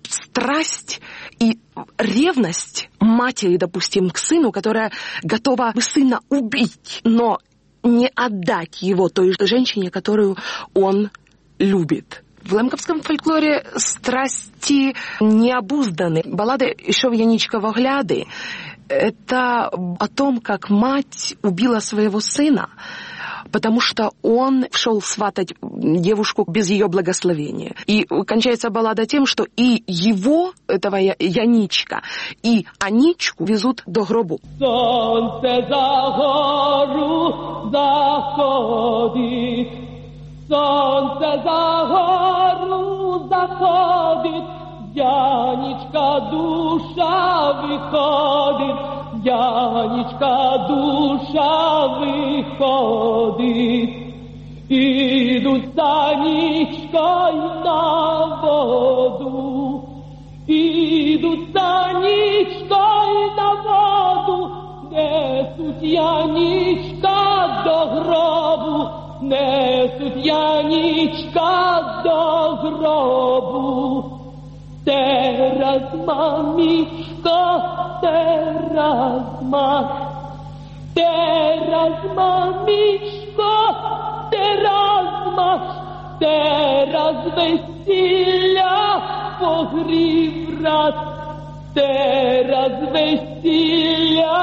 страсть и ревность матери, допустим, к сыну, которая готова сына убить, но не отдать его той женщине, которую он любит. В лемковском фольклоре страсти необузданы. Баллада «Ішов Янічка в огляди» — это о том, как мать убила своего сына, потому что он шел сватать девушку без ее благословения. И кончается баллада тем, что и его, этого Яничка, и Аничку везут до гробу. Солнце за гору заходит, солнце за гору заходит, Яничка душа выходит, Яничка душа выходит. Идут за Ничкой на воду, идут за Ничкой на воду, несуть Яничка до гробу, несуть Яничка до гробу. Teraz mamiczko, teraz masz, teraz mamiczko, teraz masz, teraz weselja pogrzeb wraz, teraz weselja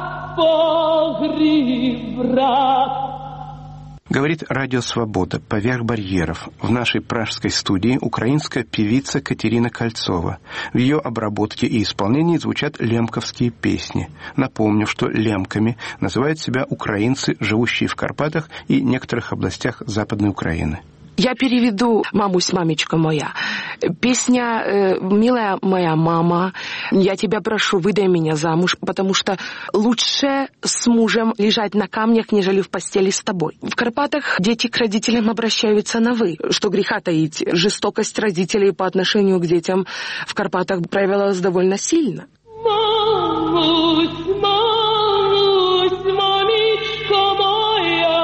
pogrzeb wraz. Говорит Радио Свобода «Поверх барьеров». В нашей пражской студии украинская певица Катерина Кольцова. В ее обработке и исполнении звучат лемковские песни. Напомню, что лемками называют себя украинцы, живущие в Карпатах и некоторых областях Западной Украины. Я переведу «Мамусь, мамечка моя». Песня «Милая моя мама, я тебя прошу, выдай меня замуж, потому что лучше с мужем лежать на камнях, нежели в постели с тобой». В Карпатах дети к родителям обращаются на «вы». Что греха таить, жестокость родителей по отношению к детям в Карпатах проявилась довольно сильно. Мамусь, мамусь, мамечка моя,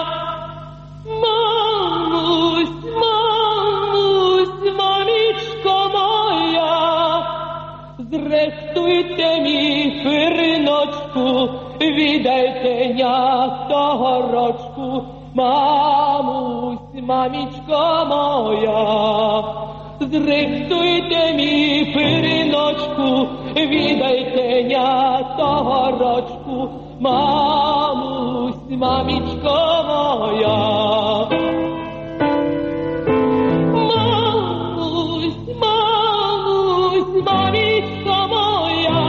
мамусь, мамусь, мамечка моя, зрештуйте мій пириночку, віддайте ня того рочку, мамусь, мамечка моя. Зрештуйте мій пириночку, віддайте ня того рочку, мамусь, мамечко моя. Мамусь, мамусь, мамечко моя.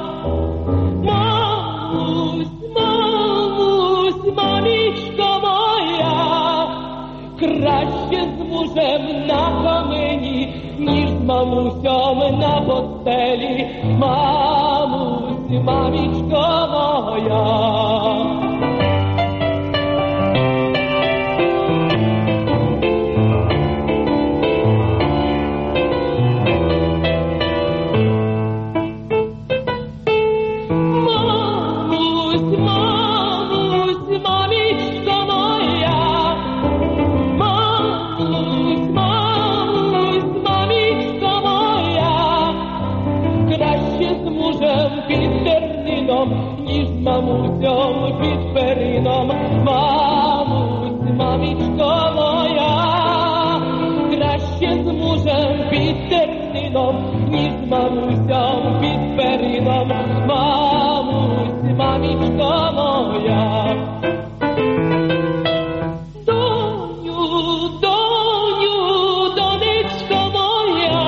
Мамусь, мамусь, мамечко моя. Краще з мужем на камені, ніж з мамусем на постелі, мамусь, мамечко моя. Мамусь, мамусь, мамечко моя. Мамусь, мамусь, мамечко моя. Краще з мужем під тернином, ніж з мамусем під перином, мамусь, мамечко моя. Краще з мужем під тернином, ніж з мамусем під перином, мамусь, мамечко моя. Доню, доню, донечко моя.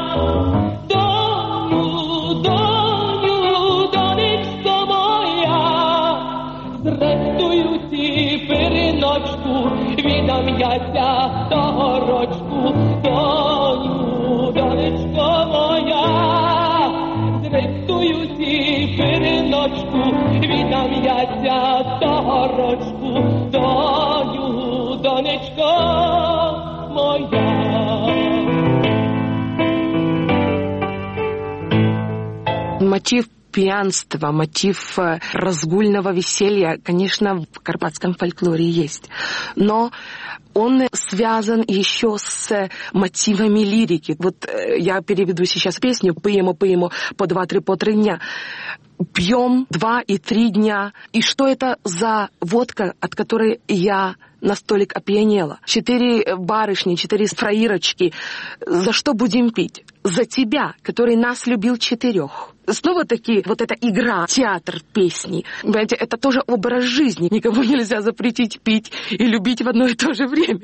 Доню, доню, донечко моя. Зрештую ці пириночку, віддам яся того рочку. Доню, донечко моя. Зрештую ці пириночку, віддам яся того рочку. Доню, донечко моя. Мотив пьянства, мотив разгульного веселья, конечно, в карпатском фольклоре есть. Но он связан еще с мотивами лирики. Вот я переведу сейчас песню «Пьемо, пьемо по 2-3 по 3 дня». Пьем 2 и 3 дня. И что это за водка, от которой я на столик опьянела? 4 барышни, 4 фраирочки. За что будем пить? За тебя, который нас любил 4. Снова-таки вот эта игра, театр песни. Понимаете, это тоже образ жизни. Никому нельзя запретить пить и любить в одно и то же время.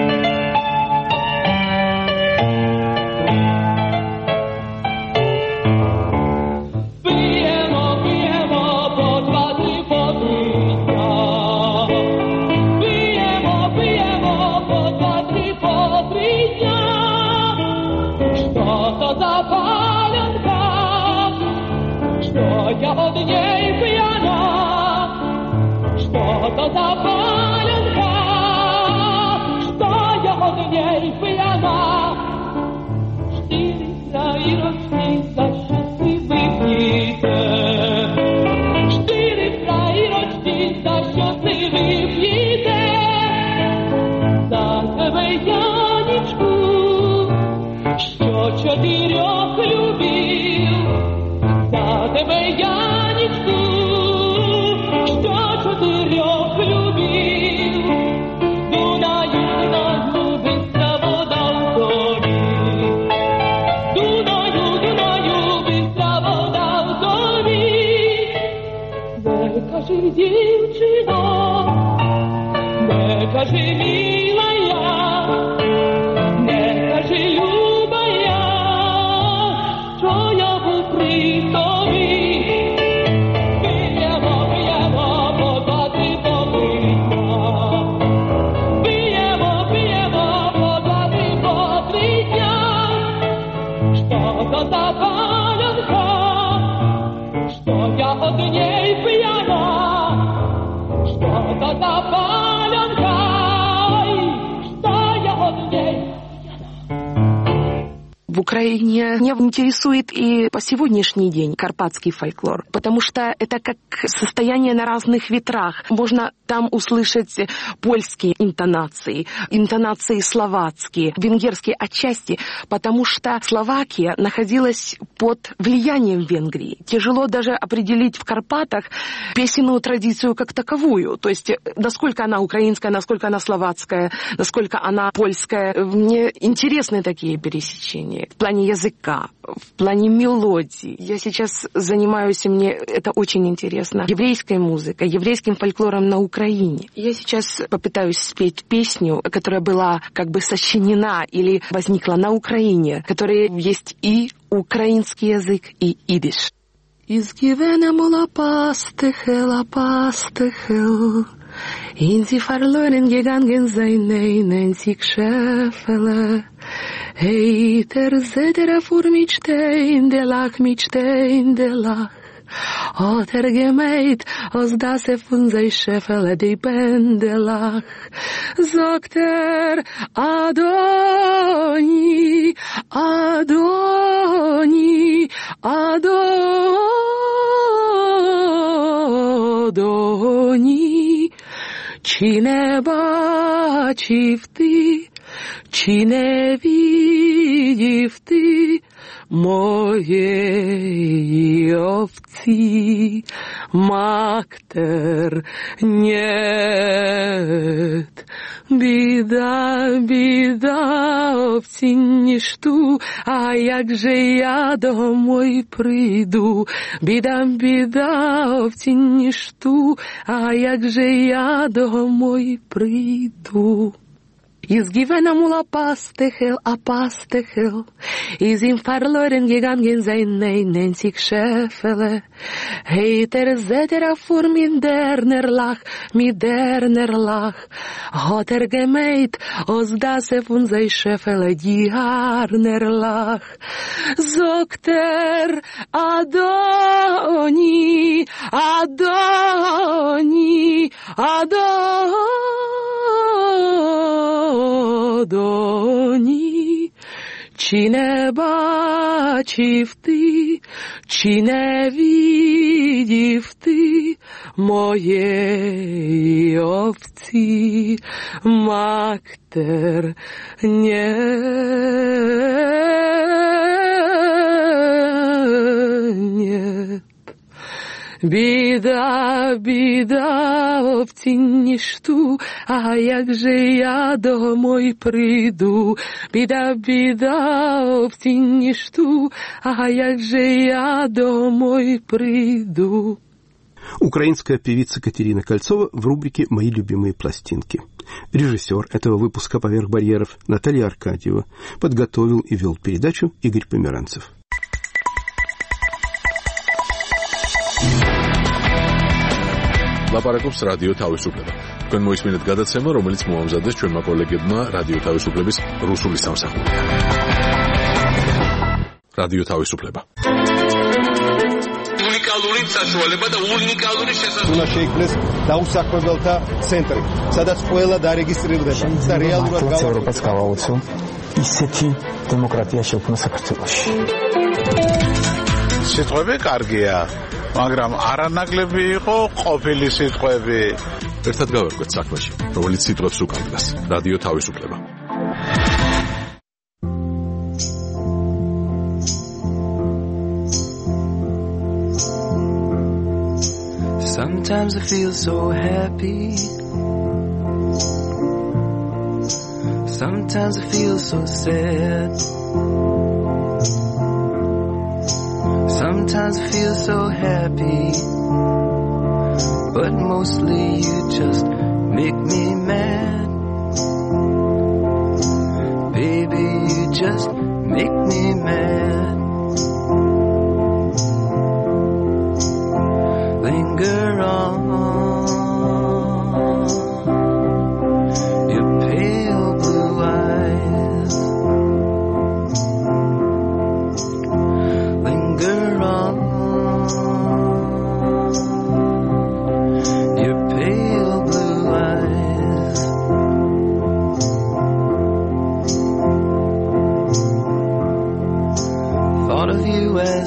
Я от ней пьяна, что-то за паленка, что я от ней пьяна. 4 фраирочки за счастливых дней, 4 фраирочки кажи, милая, не кажи, любая, що я був при тобі. Б'ємо, подати подліття. Б'ємо, подати подліття. Що то за панянка, що я од неї п'яна. Що то за панянка, що я од неї. В Украине меня интересует и по сегодняшний день карпатский фольклор, потому что это как состояние на разных ветрах. Можно там услышать польские интонации, интонации словацкие, венгерские отчасти, потому что Словакия находилась под влиянием Венгрии. Тяжело даже определить в Карпатах песенную традицию как таковую, то есть насколько она украинская, насколько она словацкая, насколько она польская. Мне интересны такие пересечения. В плане языка, в плане мелодии. Я сейчас занимаюсь, и мне это очень интересно, еврейской музыкой, еврейским фольклором на Украине. Я сейчас попытаюсь спеть песню, которая была как бы сочинена или возникла на Украине, которая есть и украинский язык, и идиш. Изгивена мула пастыхел, Инзи фарлорен геганген зайнейнен зикшефеле. Hey, zedere fur mitstein de lach. O gemeit, os das fun sei schefele de bendelach. Sagt Adoni, Adoni, Adoni. Чи не бачив ти, чи не видів ти моєї овці? Мактер, нет, біда, біда, овці не жду, а як же я домой прийду? Біда, біда, овці не жду, а як же я домой прийду? Izgivena mula pastechel, Is im verloren gegangen sein nenzig Schäfele. Heiter zeter vor mit derner Lach. Hat gemeit, os das von sei Schäfele, die harner Lach. Sagt Adoni, Adoni, Adoni, чи не бачив ти, чи не видів ти моєї овці? Мактер, нет. Біда, біда, овці не жду, а як же я домой прийду? Біда, біда, овці не жду, а як же я домой прийду? Украинская певица Катерина Кольцова в рубрике «Мои любимые пластинки». Режиссер этого выпуска «Поверх барьеров» Наталья Аркадьева. Подготовил и вел передачу Игорь Померанцев. ლაპარაკობს რადიო თავისუფლება. თქვენ მოისმინეთ გადაცემა, რომელიც მოამზადეს ჩვენმა კოლეგებმა რადიო თავისუფლების რუსული სამსახურიდან. რადიო თავისუფლება. უნიკალური საშუალება და უნიკალური შესაძლებლობა. უნდა შეიქმნეს დაუსაქმებელთა ცენტრი, სადაც ყველა დარეგისტრირდება და რეალურად ევროპას გავაუწევ ისეთი დემოკრატია შექმნა საქართველოში. სიტყვები კარგია, მაგრამ არანაკლები იყო ყოფილი სიტყვები. ერთად გავერკვეთ საქმეში, რომელიც სიტყვებს უკავშირდება. რადიო თავისუფლება. Sometimes I feel so happy. Sometimes I feel so sad. Sometimes I feel so happy, but mostly you just make me mad.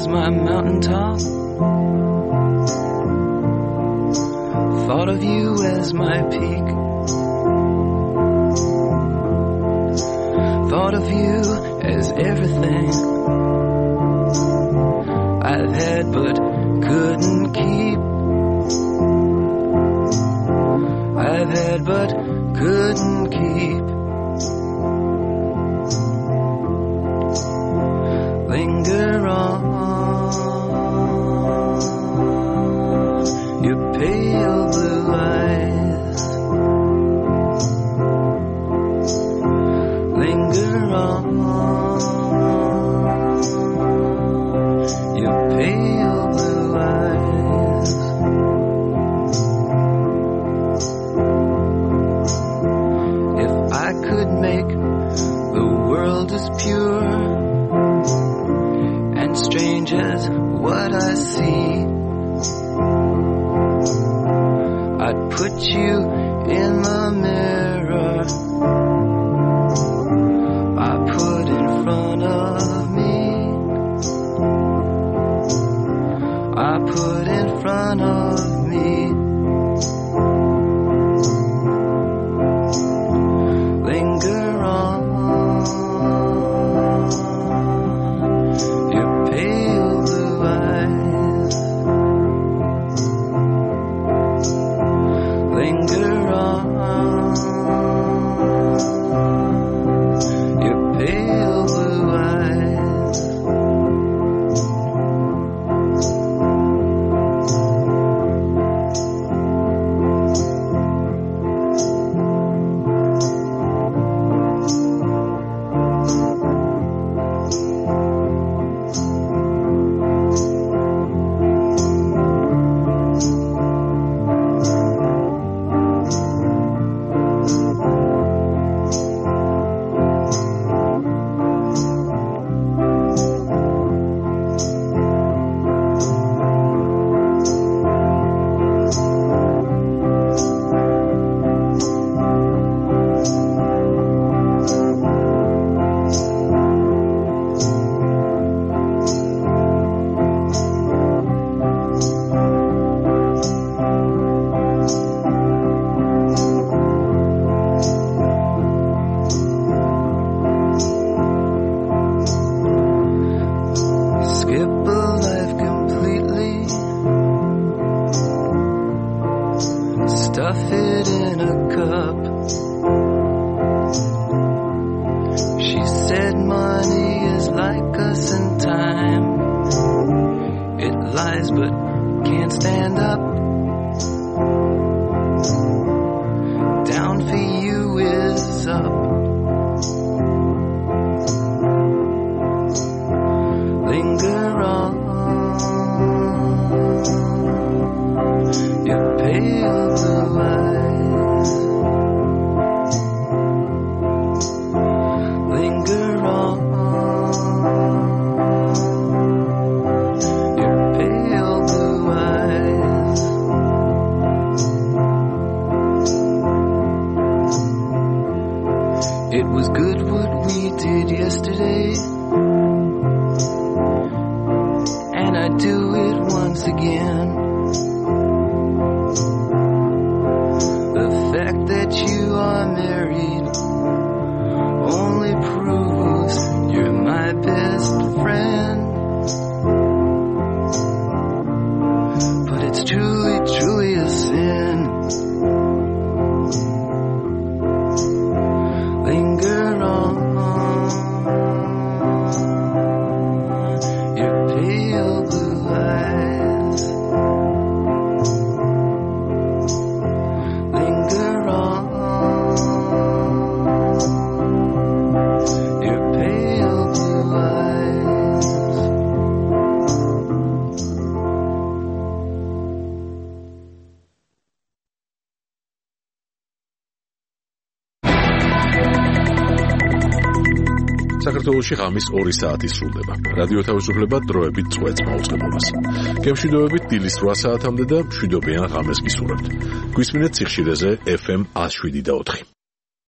as my mountaintop. Thought of you as my peak. Thought of you as everything I've had but couldn't keep. I've had but couldn't keep. Linger on, your pale blue eyes. Linger on, your pale blue eyes. If I could make the world as pure and strange as what I see, I'd put you in the mirror I put in front of me. I put in front of me. Linger on, your pale blue eyes. Linger on, your pale blue eyes. Skip a life completely, stuff it in a cup. She said money is like us in time. It lies but can't stand up. Down for you is up. Linger on, your pale blue eyes. Linger on, your pale blue eyes. It was good what we did yesterday, and I'd do it once again. The fact that you are married only proves you're my best friend. But it's truly, truly a sin. Linger on, your pale blue eyes. Linger on, your pale blue eyes. საქართველოში ღამის 2 საათი სრულდება. რადიო თავისუფლება დროებით წვეთს მაუწყებლობას. გემშვიდობებით დილის 8 საათამდე და მშვიდობიან ღამეს გისურვებთ. გვისმინეთ სიხშირეზე FM 107.4.